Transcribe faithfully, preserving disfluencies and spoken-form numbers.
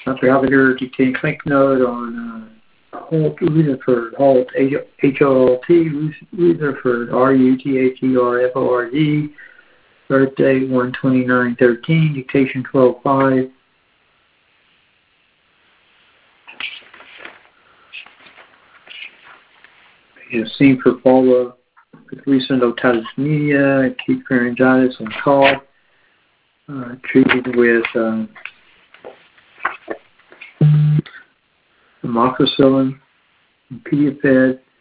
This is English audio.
Doctor Alligator dictating clinic note on uh, Holt Rutherford, Holt, H O L T, Rutherford, R U T H E R F O R D, birthday one twenty-nine thirteen, dictation twelve five. Seen for follow with recent otitis media, acute pharyngitis, and cough. Uh, treated with um, amoxicillin, Pediafed,